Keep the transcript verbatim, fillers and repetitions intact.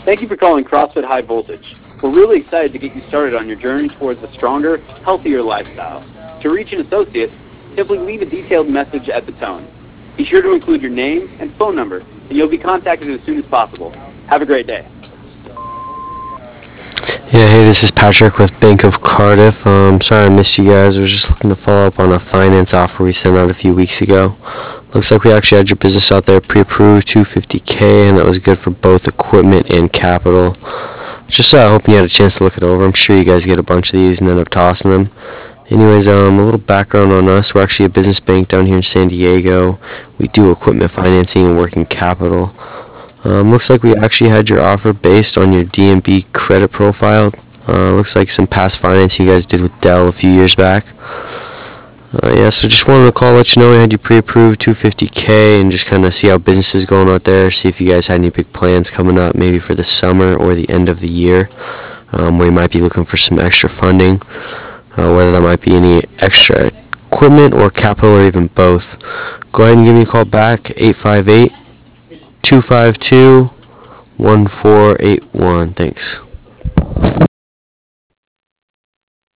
Thank you for calling CrossFit High Voltage. We're really excited to get you started on your journey towards a stronger, healthier lifestyle. To reach an associate, simply leave a detailed message at the tone. Be sure to include your name and phone number, and you'll be contacted as soon as possible. Have a great day. Yeah, hey, this is Patrick with Bank of Cardiff. Um, sorry I missed you guys. I was just looking to follow up on a finance offer we sent out a few weeks ago. Looks like we actually had your business out there pre-approved, two hundred fifty K, and that was good for both equipment and capital. Just uh, hoping you had a chance to look it over. I'm sure you guys get a bunch of these and end up tossing them. Anyways, um, a little background on us. We're actually a business bank down here in San Diego. We do equipment financing and working capital. Um, looks like we actually had your offer based on your D N B credit profile. Uh, looks like some past financing you guys did with Dell a few years back. Uh, yeah, so just wanted to call, let you know we had you pre-approved two hundred fifty K, and just kind of see how business is going out there, see if you guys had any big plans coming up, maybe for the summer or the end of the year, um, where you might be looking for some extra funding, uh, whether that might be any extra equipment or capital or even both. Go ahead and give me a call back, eight five eight, two five two, one four eight one. Thanks.